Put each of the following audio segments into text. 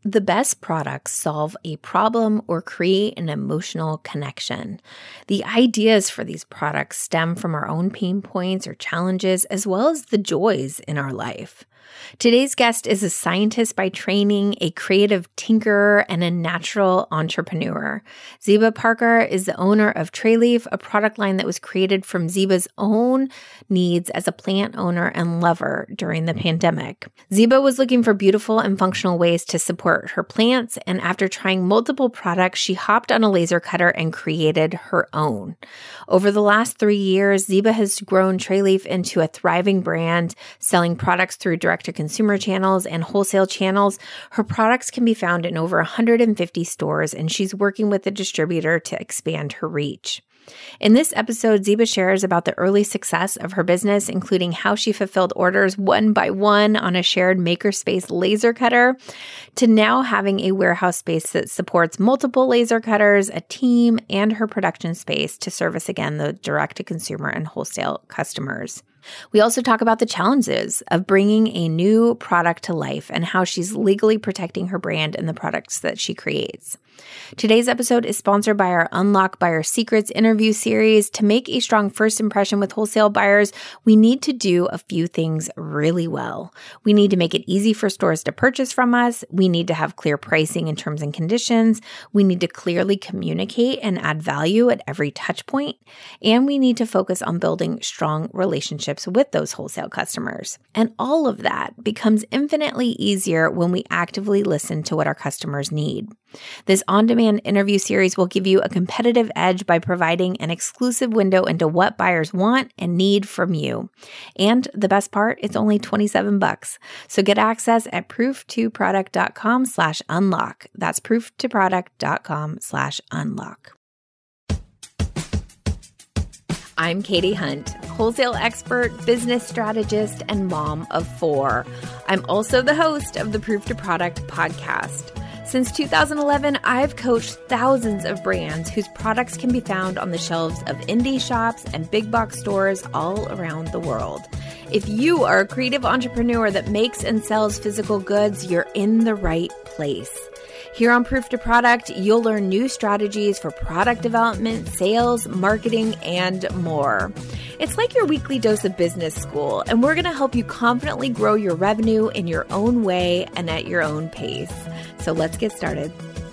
The best products solve a problem or create an emotional connection. The ideas for these products stem from our own pain points or challenges, as well as the joys in our life. Today's guest is a scientist by training, a creative tinkerer, and a natural entrepreneur. Ziba Parker is the owner of TreeLeaf, a product line that was created from Ziba's own needs as a plant owner and lover during the pandemic. Ziba was looking for beautiful and functional ways to support her plants, and after trying multiple products, she hopped on a laser cutter and created her own. Over the last 3 years, Ziba has grown TreeLeaf into a thriving brand, selling products through direct-to-consumer channels and wholesale channels. Her products can be found in over 150 stores, and she's working with a distributor to expand her reach. In this episode, Ziba shares about the early success of her business, including how she fulfilled orders one by one on a shared makerspace laser cutter, to now having a warehouse space that supports multiple laser cutters, a team, and her production space to service again the direct-to-consumer and wholesale customers. We also talk about the challenges of bringing a new product to life and how she's legally protecting her brand and the products that she creates. Today's episode is sponsored by our Unlock Buyer Secrets interview series. To make a strong first impression with wholesale buyers, we need to do a few things really well. We need to make it easy for stores to purchase from us. We need to have clear pricing and terms and conditions. We need to clearly communicate and add value at every touch point. And we need to focus on building strong relationships with those wholesale customers. And all of that becomes infinitely easier when we actively listen to what our customers need. This on-demand interview series will give you a competitive edge by providing an exclusive window into what buyers want and need from you. And the best part, it's only $27. So get access at proof2product.com/unlock. That's proof2product.com/unlock. I'm Katie Hunt, wholesale expert, business strategist, and mom of 4. I'm also the host of the Proof to Product podcast. Since 2011, I've coached thousands of brands whose products can be found on the shelves of indie shops and big box stores all around the world. If you are a creative entrepreneur that makes and sells physical goods, you're in the right place. Here on Proof to Product, you'll learn new strategies for product development, sales, marketing, and more. It's like your weekly dose of business school, and we're going to help you confidently grow your revenue in your own way and at your own pace. So let's get started.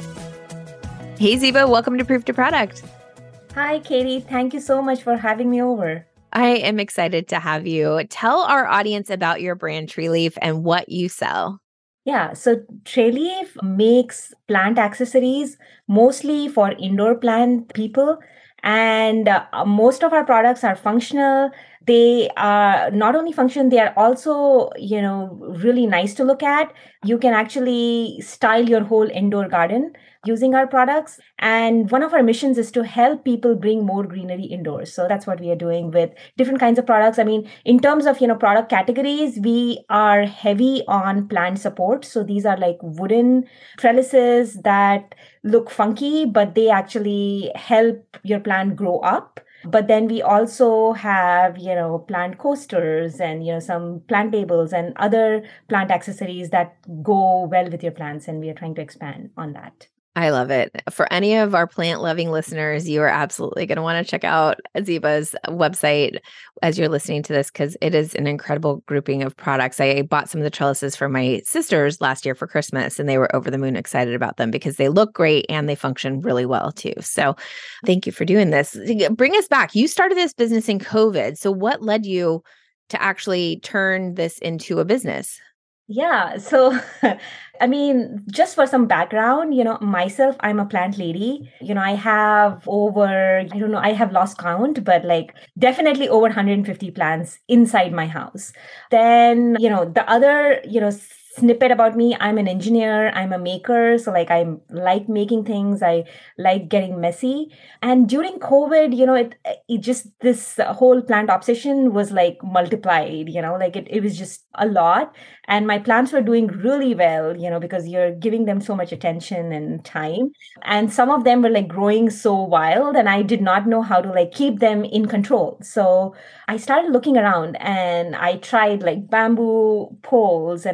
Hey, Ziba, welcome to Proof to Product. Hi, Katie. Thank you so much for having me over. I am excited to have you. Tell our audience about your brand TreeLeaf and what you sell. Yeah, so TreeLeaf makes plant accessories mostly for indoor plant people. And most of our products are functional. They are not only functional, they are also, really nice to look at. You can actually style your whole indoor garden using our products. And one of our missions is to help people bring more greenery indoors. So that's what we are doing with different kinds of products. I mean, in terms of, product categories, we are heavy on plant support. So these are like wooden trellises that look funky, but they actually help your plant grow up. But then we also have, plant coasters and, some plant tables and other plant accessories that go well with your plants. And we are trying to expand on that. I love it. For any of our plant-loving listeners, you are absolutely going to want to check out Ziba's website as you're listening to this, because it is an incredible grouping of products. I bought some of the trellises for my sisters last year for Christmas, and they were over the moon excited about them because they look great and they function really well too. So thank you for doing this. Bring us back. You started this business in COVID. So what led you to actually turn this into a business? Yeah. So, I mean, just for some background, myself, I'm a plant lady. I have I have lost count, but definitely over 150 plants inside my house. Then, the other, snippet about me, I'm an engineer, I'm a maker. So I like making things. I like getting messy. And during COVID, it just, this whole plant obsession was multiplied, it was just a lot. And my plants were doing really well, because you're giving them so much attention and time. And some of them were growing so wild, and I did not know how to keep them in control. So I started looking around, and I tried bamboo poles, and I tried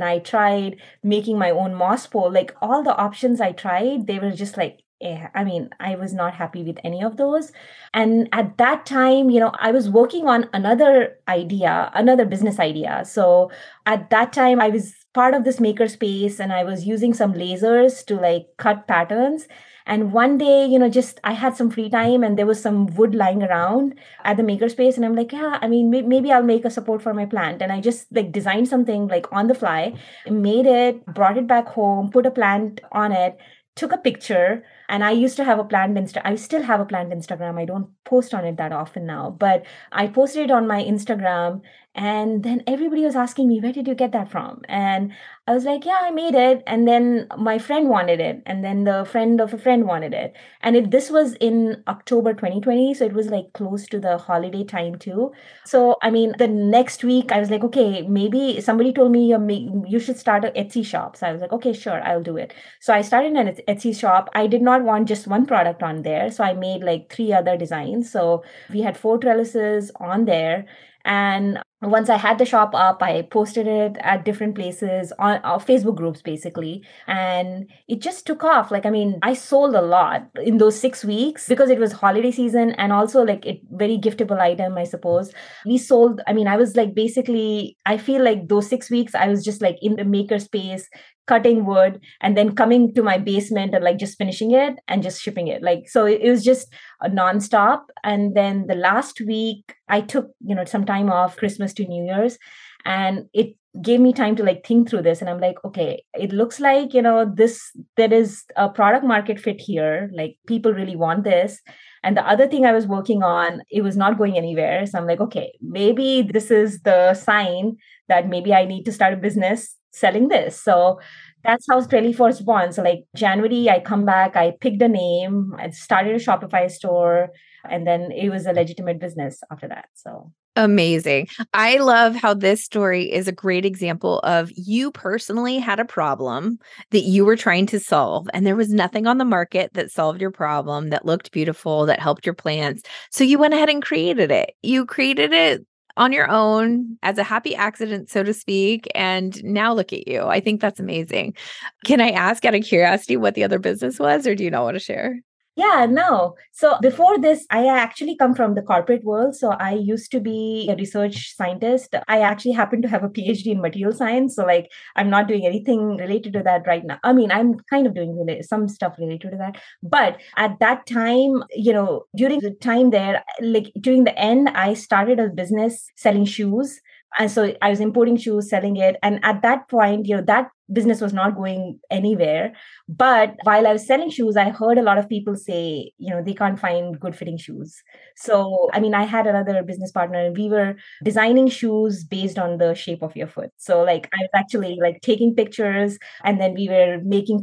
tried making my own moss pole. Like all the options I tried, they were just like, I mean, I was not happy with any of those. And at that time, I was working on another idea, another business idea. So at that time, I was part of this makerspace and I was using some lasers to like cut patterns. And one day, just I had some free time and there was some wood lying around at the makerspace. And I'm like, yeah, I mean, maybe I'll make a support for my plant. And I just like designed something like on the fly, made it, brought it back home, put a plant on it, took a picture. And I used to have a planned I still have a planned Instagram. I don't post on it that often now, but I posted it on my Instagram. And then everybody was asking me, where did you get that from? And I was like, yeah, I made it. And then my friend wanted it. And then the friend of a friend wanted it. And this was in October 2020. So it was like close to the holiday time too. So, I mean, the next week I was like, okay, maybe somebody told me you should start an Etsy shop. So I was like, okay, sure, I'll do it. So I started an Etsy shop. I did not want just one product on there. So I made like 3 other designs. So we had 4 trellises on there. And once I had the shop up, I posted it at different places on Facebook groups, basically. And it just took off. Like, I mean, I sold a lot in those 6 weeks because it was holiday season and also like it very giftable item, I suppose. We sold, I mean, I was like basically, I feel like those 6 weeks, I was just like in the maker space, cutting wood and then coming to my basement and like just finishing it and just shipping it. Like, so it was just a nonstop. And then the last week I took, some time off, Christmas to New Year's, and it gave me time to like think through this. And I'm like, okay, it looks like, there is a product market fit here. Like people really want this. And the other thing I was working on, it was not going anywhere. So I'm like, okay, maybe this is the sign that maybe I need to start a business selling this. So that's how Trelly was born. So like January, I come back, I picked a name, I started a Shopify store, and then it was a legitimate business after that. So amazing. I love how this story is a great example of you personally had a problem that you were trying to solve, and there was nothing on the market that solved your problem, that looked beautiful, that helped your plants. So you went ahead and created it. You created it on your own as a happy accident, so to speak. And now look at you. I think that's amazing. Can I ask out of curiosity what the other business was, or do you not want to share? Yeah, no. So before this, I actually come from the corporate world. So I used to be a research scientist. I actually happen to have a PhD in material science. So like, I'm not doing anything related to that right now. I mean, I'm kind of doing some stuff related to that. But at that time, during the time there, like during the end, I started a business selling shoes. And so I was importing shoes, selling it. And at that point, that business was not going anywhere. But while I was selling shoes, I heard a lot of people say, they can't find good fitting shoes. So, I mean, I had another business partner and we were designing shoes based on the shape of your foot. So like, I was actually like taking pictures and then we were making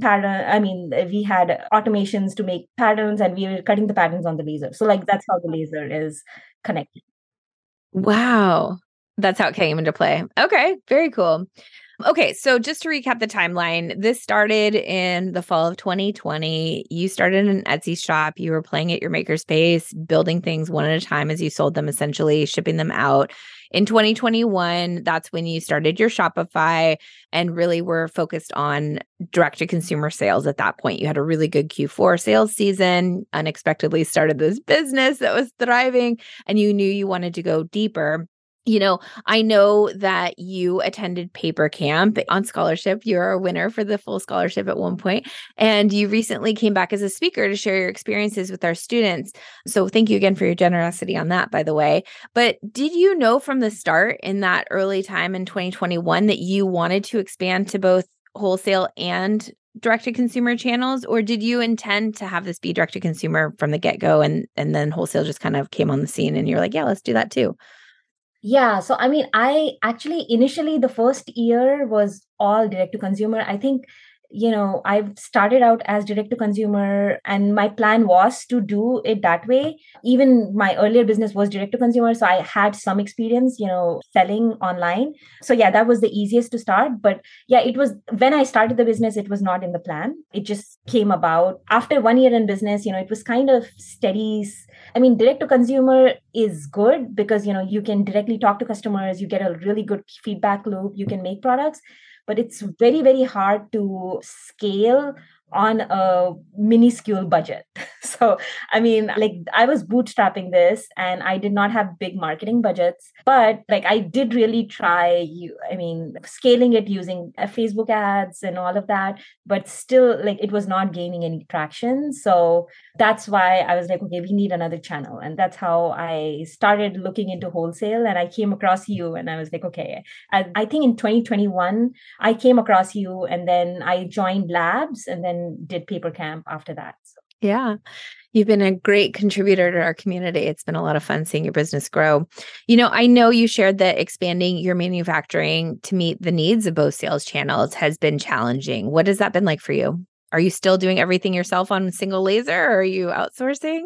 we had automations to make patterns and we were cutting the patterns on the laser. So like, that's how the laser is connected. Wow. That's how it came into play. Okay, very cool. Okay, so just to recap the timeline, this started in the fall of 2020. You started an Etsy shop. You were playing at your makerspace, building things one at a time as you sold them, essentially shipping them out. In 2021, that's when you started your Shopify and really were focused on direct-to-consumer sales at that point. You had a really good Q4 sales season, unexpectedly started this business that was thriving, and you knew you wanted to go deeper. I know that you attended Paper Camp on scholarship. You're a winner for the full scholarship at one point, and you recently came back as a speaker to share your experiences with our students. So thank you again for your generosity on that, by the way. But did you know from the start in that early time in 2021 that you wanted to expand to both wholesale and direct-to-consumer channels, or did you intend to have this be direct-to-consumer from the get-go and then wholesale just kind of came on the scene and you're like, yeah, let's do that too? Yeah. So, I mean, I actually initially the first year was all direct to consumer. I think, I started out as direct to consumer and my plan was to do it that way. Even my earlier business was direct to consumer. So I had some experience, selling online. So yeah, that was the easiest to start. But yeah, it was when I started the business, it was not in the plan. It just came about after 1 year in business, it was kind of steady. I mean, direct to consumer is good because, you can directly talk to customers. You get a really good feedback loop. You can make products. but it's very, very hard to scale on a minuscule budget. So, I mean, like I was bootstrapping this and I did not have big marketing budgets, but like I did really try, scaling it using Facebook ads and all of that, but still like it was not gaining any traction. So that's why I was like, okay, we need another channel. And that's how I started looking into wholesale. And I came across you and I was like, okay, I think in 2021, I came across you and then I joined Labs and then did Paper Camp after that. So. Yeah. You've been a great contributor to our community. It's been a lot of fun seeing your business grow. I know you shared that expanding your manufacturing to meet the needs of both sales channels has been challenging. What has that been like for you? Are you still doing everything yourself on single laser or are you outsourcing?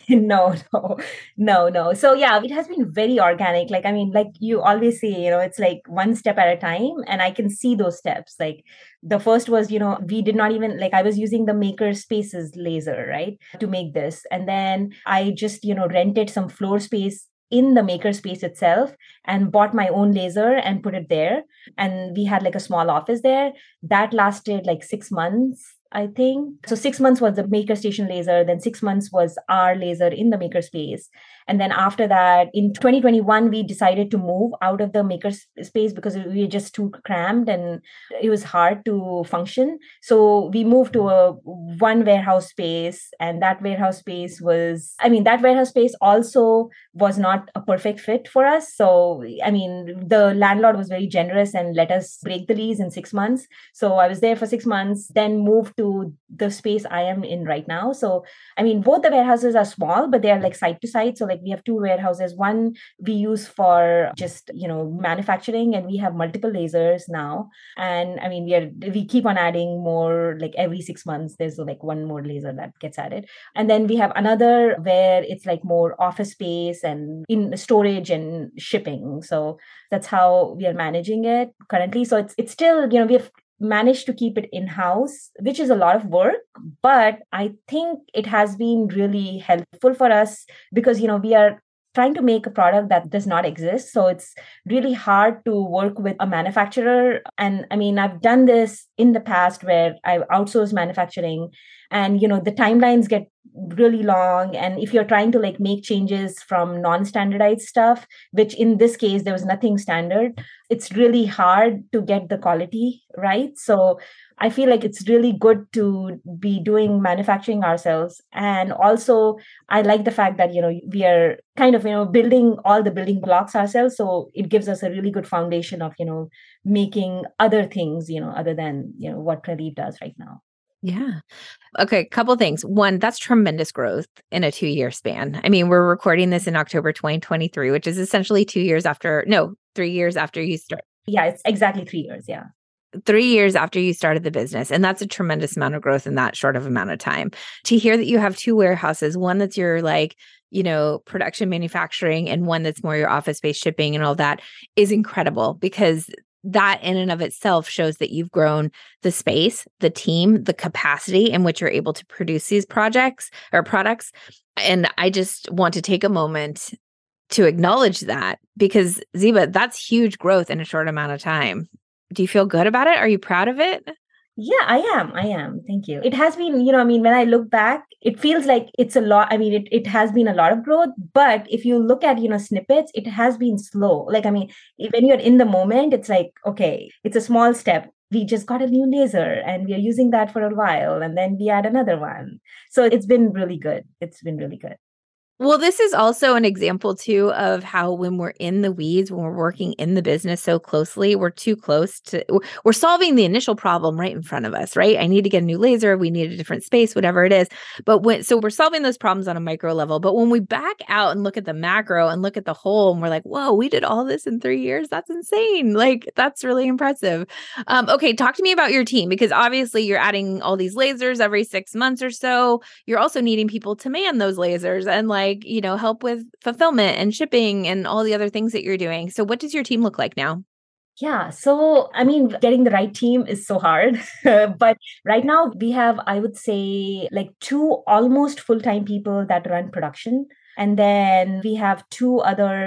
No. So yeah, it has been very organic. Like, I mean, like you always say, it's like one step at a time. And I can see those steps. Like the first was, we did not even like I was using the Maker Spaces laser, right, to make this. And then I just, rented some floor space in the makerspace itself and bought my own laser and put it there. And we had like a small office there that lasted like 6 months, I think. So 6 months was the MakerStation laser, then 6 months was our laser in the makerspace. And then after that, in 2021, we decided to move out of the makerspace because we were just too crammed and it was hard to function. So we moved to a one warehouse space, and that warehouse space also was not a perfect fit for us. So, I mean, the landlord was very generous and let us break the lease in 6 months. So I was there for 6 months, then moved to the space I am in right now. So, I mean, both the warehouses are small, but they are like side to side. So like we have two warehouses. One we use for just, manufacturing, and we have multiple lasers now. And I mean, we keep on adding more, like every 6 months, there's like one more laser that gets added. And then we have another where it's like more office space and in storage and shipping. So that's how we are managing it currently. So it's still, we have managed to keep it in-house, which is a lot of work, but I think it has been really helpful for us because, we are trying to make a product that does not exist. So it's really hard to work with a manufacturer. And I mean, I've done this in the past where I've outsourced manufacturing and, the timelines get really long. And if you're trying to like make changes from non-standardized stuff, which in this case, there was nothing standard, it's really hard to get the quality right. So I feel like it's really good to be doing manufacturing ourselves. And also, I like the fact that, we are kind of, building all the building blocks ourselves. So it gives us a really good foundation of, making other things, other than, what Pradeep does right now. Yeah. Okay. Couple things. One, that's tremendous growth in a 2-year span. I mean, we're recording this in October 2023, which is essentially 3 years after you start. Yeah, it's exactly 3 years. Yeah. 3 years after you started the business. And that's a tremendous amount of growth in that short of amount of time. To hear that you have two warehouses, one that's your like, production manufacturing and one that's more your office-based shipping and all that is incredible because that in and of itself shows that you've grown the space, the team, the capacity in which you're able to produce these projects or products. And I just want to take a moment to acknowledge that because Ziba, that's huge growth in a short amount of time. Do you feel good about it? Are you proud of it? Yeah, I am. Thank you. It has been, when I look back, it feels like it's a lot. I mean, it has been a lot of growth, but if you look at, snippets, it has been slow. Like, I mean, when you're in the moment, it's like, okay, it's a small step. We just got a new laser and we are using that for a while. And then we add another one. So it's been really good. It's been really good. Well, this is also an example too of how when we're in the weeds, when we're working in the business so closely, we're too close to, we're solving the initial problem right in front of us, right? I need to get a new laser. We need a different space, whatever it is. So we're solving those problems on a micro level. But when we back out and look at the macro and look at the whole, and we're like, whoa, we did all this in 3 years. That's insane. Like, that's really impressive. Okay. Talk to me about your team, because obviously you're adding all these lasers every 6 months or so. You're also needing people to man those lasers and help with fulfillment and shipping and all the other things that you're doing. So what does your team look like now? Yeah. So, I mean, getting the right team is so hard. But right now we have, I would say, like 2 almost full-time people that run production. And then we have 2 other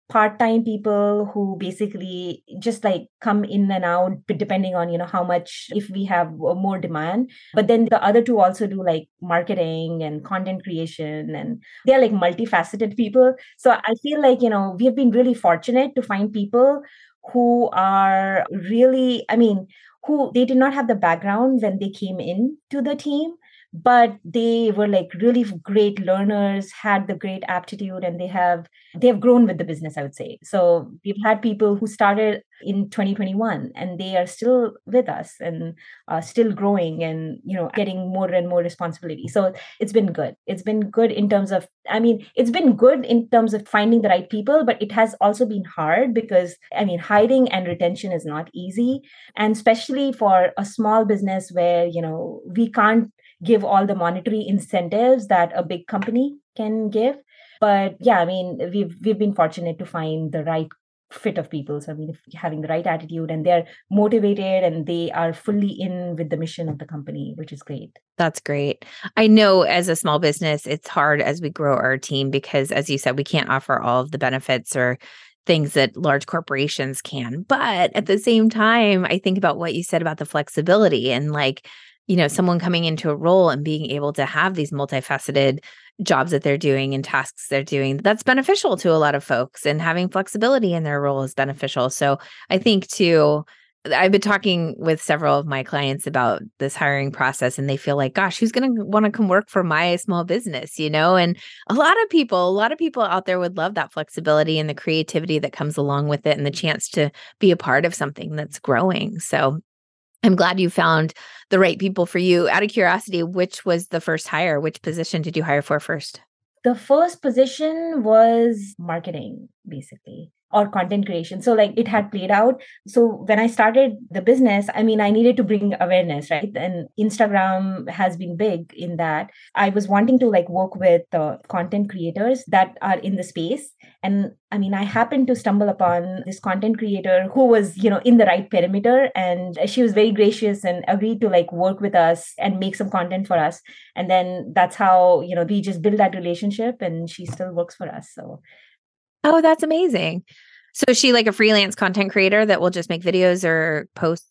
part-time people who basically just like come in and out depending on how much, if we have more demand. But then the other two also do like marketing and content creation, and they're like multifaceted people. So I feel like we have been really fortunate to find people who are really, who they did not have the background when they came in to the team, but they were like really great learners, had the great aptitude, and they have grown with the business, I would say. So we've had people who started in 2021 and they are still with us and still growing and getting more and more responsibility. So it's been good. It's been good in terms of, it's been good in terms of finding the right people, but it has also been hard because hiring and retention is not easy, and especially for a small business where we can't give all the monetary incentives that a big company can give. But yeah, we've been fortunate to find the right fit of people. So if having the right attitude and they're motivated and they are fully in with the mission of the company, which is great. That's great. I know as a small business, it's hard as we grow our team because, as you said, we can't offer all of the benefits or things that large corporations can. But at the same time, I think about what you said about the flexibility and someone coming into a role and being able to have these multifaceted jobs that they're doing and tasks they're doing. That's beneficial to a lot of folks, and having flexibility in their role is beneficial. So I think too, I've been talking with several of my clients about this hiring process, and they feel like, gosh, who's going to want to come work for my small business, And a lot of people out there would love that flexibility and the creativity that comes along with it and the chance to be a part of something that's growing. So I'm glad you found the right people for you. Out of curiosity, which was the first hire? Which position did you hire for first? The first position was marketing, basically, or content creation. So like it had played out. So when I started the business, I needed to bring awareness, right? And Instagram has been big in that. I was wanting to like work with content creators that are in the space. And I happened to stumble upon this content creator who was, in the right perimeter. And she was very gracious and agreed to like work with us and make some content for us. And then that's how, we just built that relationship, and she still works for us. So. Oh, that's amazing. So is she like a freelance content creator that will just make videos or posts?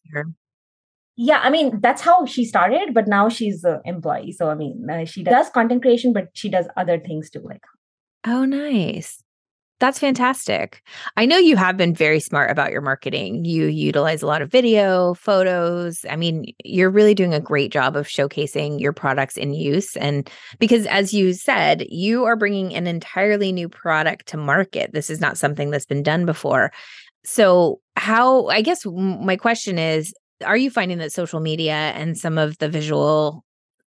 Yeah, that's how she started, but now she's an employee. So, she does content creation, but she does other things too. Like, oh, nice. That's fantastic. I know you have been very smart about your marketing. You utilize a lot of video, photos. You're really doing a great job of showcasing your products in use. And because, as you said, you are bringing an entirely new product to market. This is not something that's been done before. So I guess my question is, are you finding that social media and some of the visual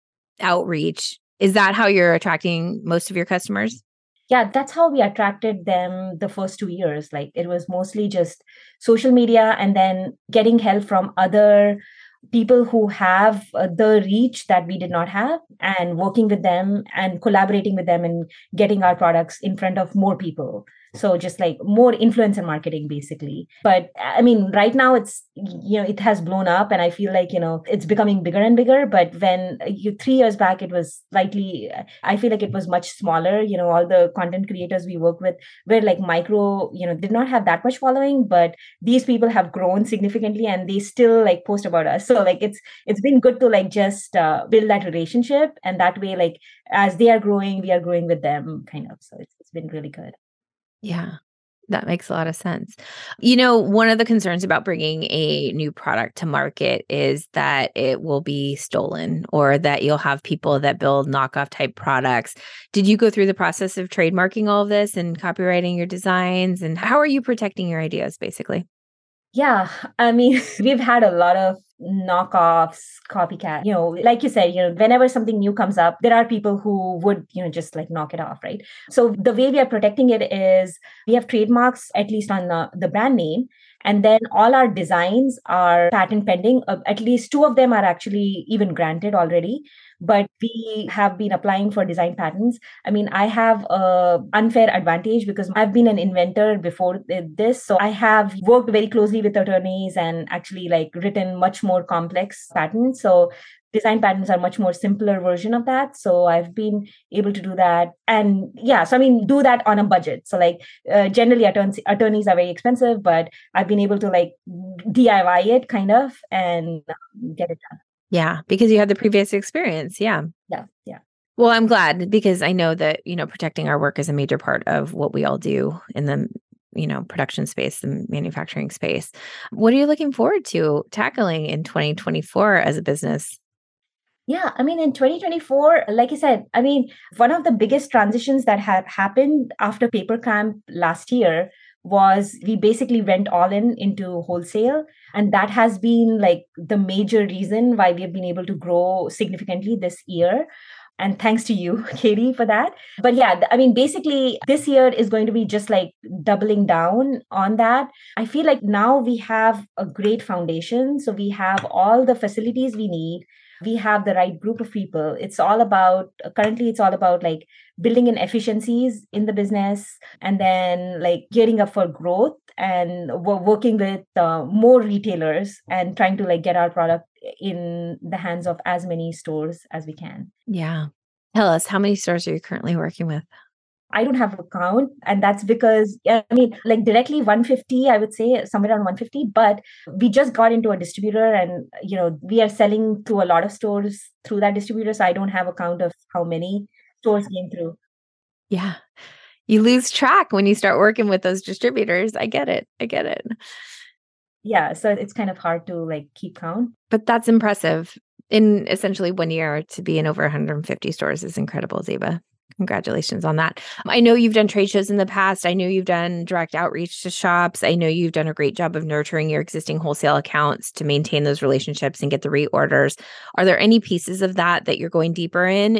outreach, is that how you're attracting most of your customers? Yeah, that's how we attracted them the first 2 years. Like it was mostly just social media and then getting help from other people who have the reach that we did not have, and working with them and collaborating with them and getting our products in front of more people. So just like more influencer marketing, basically. But right now it's, it has blown up, and I feel like, it's becoming bigger and bigger. But when 3 years back, it was slightly, I feel like it was much smaller. All the content creators we work with were like micro, did not have that much following, but these people have grown significantly and they still like post about us. So like it's been good to like just build that relationship, and that way, like as they are growing, we are growing with them, kind of. So it's been really good. Yeah, that makes a lot of sense. One of the concerns about bringing a new product to market is that it will be stolen, or that you'll have people that build knockoff type products. Did you go through the process of trademarking all of this and copywriting your designs? And how are you protecting your ideas, basically? Yeah, we've had a lot of knockoffs, copycat. Like you said, whenever something new comes up, there are people who would, just like knock it off, right? So the way we are protecting it is we have trademarks, at least on the brand name. And then all our designs are patent pending. At least two of them are actually even granted already. But we have been applying for design patents. I have a unfair advantage because I've been an inventor before this. So I have worked very closely with attorneys and actually like written much more complex patents. So design patterns are much more simpler version of that. So I've been able to do that. And yeah, so I mean, do that on a budget. So like generally attorneys are very expensive, but I've been able to like DIY it kind of and get it done. Yeah, because you had the previous experience. Yeah. Yeah. Yeah. Well, I'm glad because I know that, protecting our work is a major part of what we all do in the, production space, the manufacturing space. What are you looking forward to tackling in 2024 as a business? Yeah, I mean, in 2024, like I said, I mean, one of the biggest transitions that have happened after PaperCamp last year was we basically went all into wholesale. And that has been like the major reason why we have been able to grow significantly this year. And thanks to you, Katie, for that. But yeah, I mean, basically, this year is going to be just like doubling down on that. I feel like now we have a great foundation. So we have all the facilities we need. We have the right group of people. Currently, it's all about like building in efficiencies in the business and then like gearing up for growth and working with more retailers and trying to like get our product in the hands of as many stores as we can. Yeah. Tell us, how many stores are you currently working with? I don't have a count. And that's because, I mean, like directly 150, I would say somewhere around 150. But we just got into a distributor and, we are selling to a lot of stores through that distributor. So I don't have a count of how many stores came through. Yeah. You lose track when you start working with those distributors. I get it. Yeah. So it's kind of hard to like keep count. But that's impressive. In essentially 1 year to be in over 150 stores is incredible, Ziba. Congratulations on that. I know you've done trade shows in the past. I know you've done direct outreach to shops. I know you've done a great job of nurturing your existing wholesale accounts to maintain those relationships and get the reorders. Are there any pieces of that you're going deeper in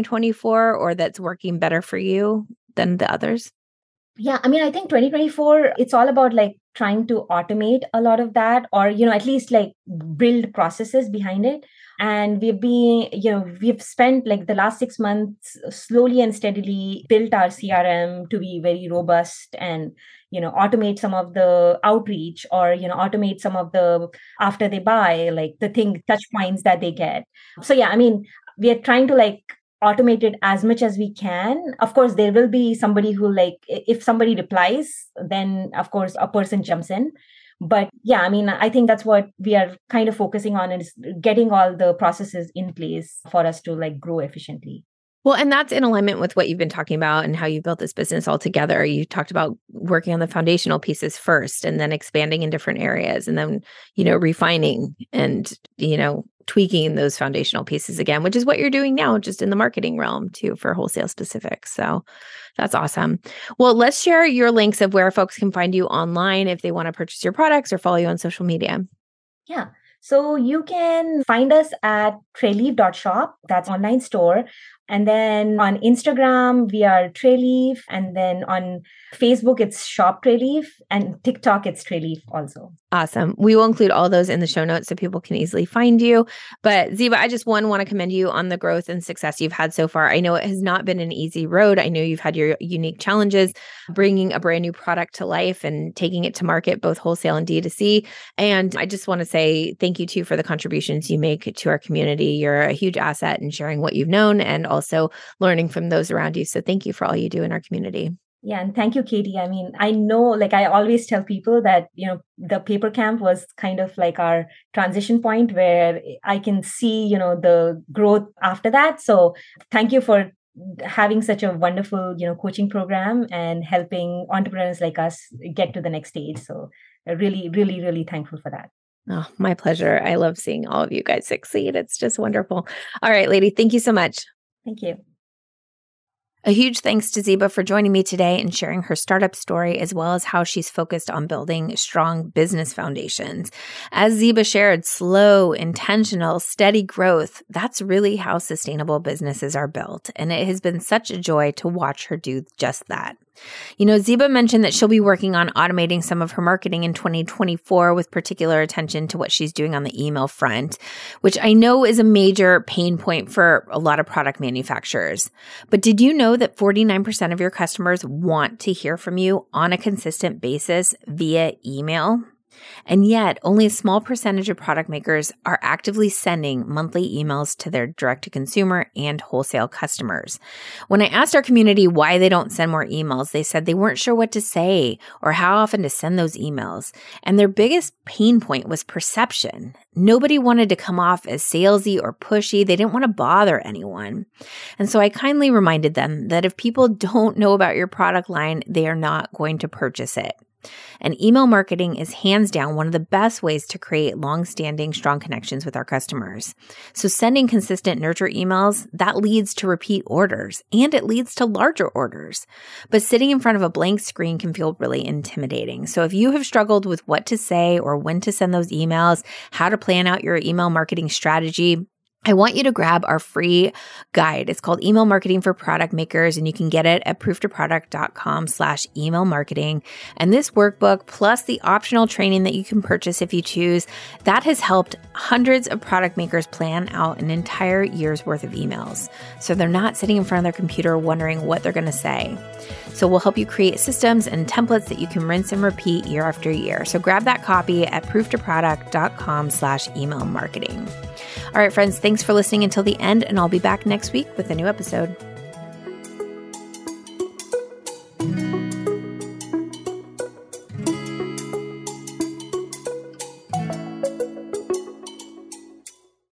2024 or that's working better for you than the others? Yeah, I mean, I think 2024, it's all about like trying to automate a lot of that or, at least like build processes behind it. And we've spent like the last 6 months slowly and steadily built our CRM to be very robust and, automate some of the outreach or, automate some of the after they buy, like the touch points that they get. So yeah, I mean, we are trying to like automate it as much as we can. Of course, there will be somebody who like, if somebody replies, then of course a person jumps in. But yeah, I mean, I think that's what we are kind of focusing on is getting all the processes in place for us to like grow efficiently. Well, and that's in alignment with what you've been talking about and how you built this business all together. You talked about working on the foundational pieces first and then expanding in different areas and then, refining and, tweaking those foundational pieces again, which is what you're doing now, just in the marketing realm too, for wholesale specifics. So that's awesome. Well, let's share your links of where folks can find you online if they want to purchase your products or follow you on social media. Yeah. So you can find us at trayleaf.shop. That's online store. And then on Instagram, we are Trayleaf. And then on Facebook, it's Shop Trayleaf. And TikTok, it's Trayleaf also. Awesome. We will include all those in the show notes so people can easily find you. But Ziba, I just want to commend you on the growth and success you've had so far. I know it has not been an easy road. I know you've had your unique challenges bringing a brand new product to life and taking it to market, both wholesale and D2C. And I just want to say thank you too for the contributions you make to our community. You're a huge asset in sharing what you've known and also learning from those around you. So thank you for all you do in our community. Yeah. And thank you, Katie. I mean, I know, like I always tell people that, the PaperCamp was kind of like our transition point where I can see, the growth after that. So thank you for having such a wonderful, coaching program and helping entrepreneurs like us get to the next stage. So really, really, really thankful for that. Oh, my pleasure. I love seeing all of you guys succeed. It's just wonderful. All right, lady, thank you so much. Thank you. A huge thanks to Ziba for joining me today and sharing her startup story, as well as how she's focused on building strong business foundations. As Ziba shared, slow, intentional, steady growth, that's really how sustainable businesses are built. And it has been such a joy to watch her do just that. Ziba mentioned that she'll be working on automating some of her marketing in 2024 with particular attention to what she's doing on the email front, which I know is a major pain point for a lot of product manufacturers. But did you know that 49% of your customers want to hear from you on a consistent basis via email? And yet, only a small percentage of product makers are actively sending monthly emails to their direct-to-consumer and wholesale customers. When I asked our community why they don't send more emails, they said they weren't sure what to say or how often to send those emails. And their biggest pain point was perception. Nobody wanted to come off as salesy or pushy. They didn't want to bother anyone. And so I kindly reminded them that if people don't know about your product line, they are not going to purchase it. And email marketing is hands down one of the best ways to create long-standing, strong connections with our customers. So sending consistent nurture emails, that leads to repeat orders and it leads to larger orders. But sitting in front of a blank screen can feel really intimidating. So if you have struggled with what to say or when to send those emails, how to plan out your email marketing strategy, I want you to grab our free guide. It's called Email Marketing for Product Makers, and you can get it at prooftoproduct.com/email marketing. And this workbook, plus the optional training that you can purchase if you choose, that has helped hundreds of product makers plan out an entire year's worth of emails. So they're not sitting in front of their computer wondering what they're going to say. So we'll help you create systems and templates that you can rinse and repeat year after year. So grab that copy at prooftoproduct.com/email marketing. All right, friends, thanks for listening until the end, and I'll be back next week with a new episode.